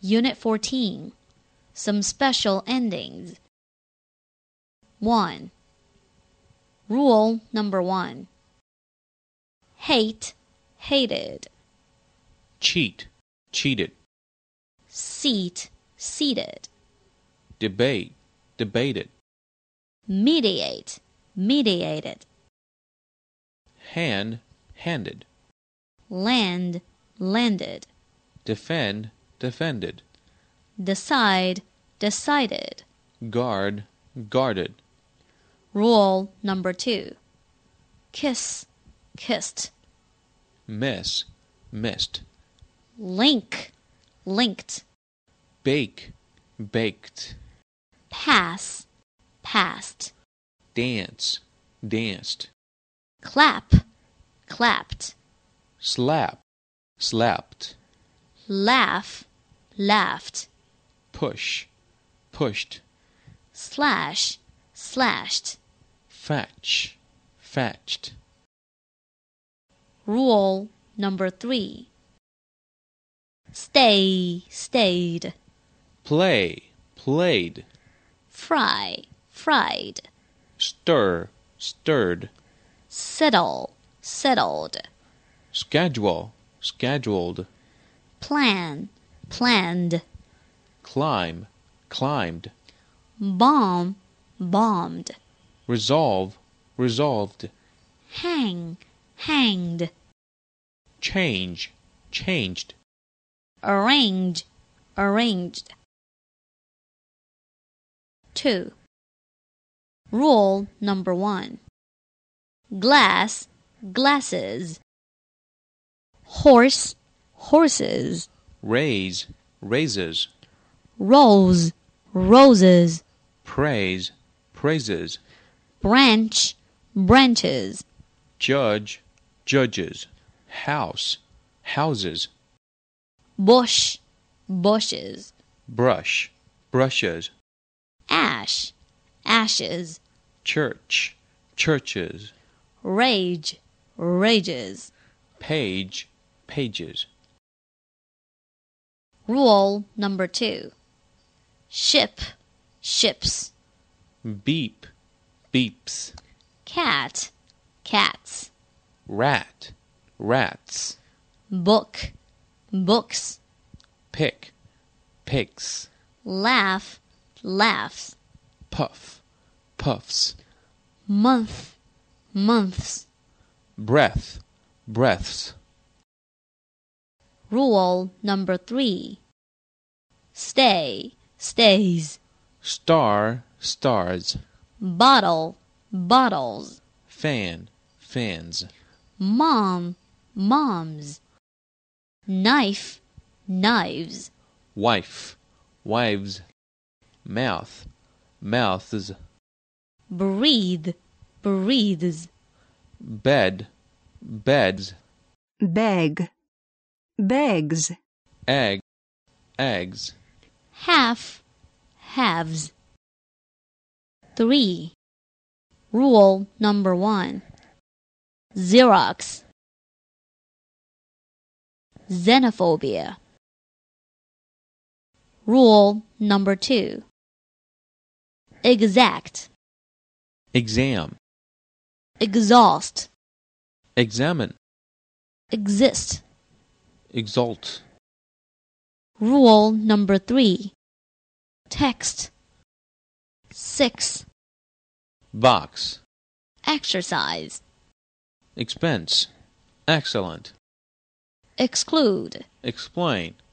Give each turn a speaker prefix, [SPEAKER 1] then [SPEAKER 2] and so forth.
[SPEAKER 1] Unit 14. Some special endings. 1. Rule number 1. Hate, hated.
[SPEAKER 2] Cheat, cheated.
[SPEAKER 1] Seat, seated.
[SPEAKER 2] Debate, debated.
[SPEAKER 1] Mediate, mediated.
[SPEAKER 2] Hand, handed.
[SPEAKER 1] Land, landed.
[SPEAKER 2] Defend, defended.
[SPEAKER 1] Decide, decided.
[SPEAKER 2] Guard, guarded.
[SPEAKER 1] Rule number 2. Kiss, kissed.
[SPEAKER 2] Miss, missed.
[SPEAKER 1] Link, linked.
[SPEAKER 2] Bake, baked.
[SPEAKER 1] Pass, passed.
[SPEAKER 2] Dance, danced.
[SPEAKER 1] Clap, clapped.
[SPEAKER 2] Slap, slapped.
[SPEAKER 1] Laugh, laughed.
[SPEAKER 2] Push, pushed.
[SPEAKER 1] Slash, slashed.
[SPEAKER 2] Fetch, fetched.
[SPEAKER 1] Rule number 3. Stay, stayed.
[SPEAKER 2] Play, played.
[SPEAKER 1] Fry, fried.
[SPEAKER 2] Stir, stirred.
[SPEAKER 1] Settle, settled.
[SPEAKER 2] Schedule, scheduled.
[SPEAKER 1] Plan, planned.
[SPEAKER 2] Climb, climbed.
[SPEAKER 1] Bomb, bombed.
[SPEAKER 2] Resolve, resolved.
[SPEAKER 1] Hang, hanged.
[SPEAKER 2] Change, changed.
[SPEAKER 1] Arrange, arranged. 2. Rule number 1. Glass, glasses. Horse, horses.
[SPEAKER 2] Raise, raises.
[SPEAKER 1] Rose, roses.
[SPEAKER 2] Praise, praises.
[SPEAKER 1] Branch, branches.
[SPEAKER 2] Judge, judges. House, houses.
[SPEAKER 1] Bush, bushes.
[SPEAKER 2] Brush, brushes.
[SPEAKER 1] Ash, ashes.
[SPEAKER 2] Church, churches.
[SPEAKER 1] Rage, rages.
[SPEAKER 2] Page, pages.
[SPEAKER 1] Rule number 2. Ship, ships.
[SPEAKER 2] Beep, beeps.
[SPEAKER 1] Cat, cats.
[SPEAKER 2] Rat, rats.
[SPEAKER 1] Book, books.
[SPEAKER 2] Pick, picks.
[SPEAKER 1] Laugh, laughs.
[SPEAKER 2] Puff, puffs.
[SPEAKER 1] Month, months.
[SPEAKER 2] Breath, breaths.
[SPEAKER 1] Rule number 3. Stay, stays.
[SPEAKER 2] Star, stars.
[SPEAKER 1] Bottle, bottles.
[SPEAKER 2] Fan, fans.
[SPEAKER 1] Mom, moms. Knife, knives.
[SPEAKER 2] Wife, wives. Mouth, mouths.
[SPEAKER 1] Breathe, breathes.
[SPEAKER 2] Bed, beds.
[SPEAKER 3] Beg, begs.
[SPEAKER 2] Egg, eggs.
[SPEAKER 1] Half, halves. 3. Rule number 1. Xerox. Xenophobia. Rule number 2. Exact.
[SPEAKER 2] Exam,
[SPEAKER 1] Exhaust.
[SPEAKER 2] examine.
[SPEAKER 1] Exist.
[SPEAKER 2] Exalt.
[SPEAKER 1] Rule number 3. Text. 6.
[SPEAKER 2] Box,
[SPEAKER 1] Exercise.
[SPEAKER 2] expense. Excellent.
[SPEAKER 1] Exclude.
[SPEAKER 2] Explain.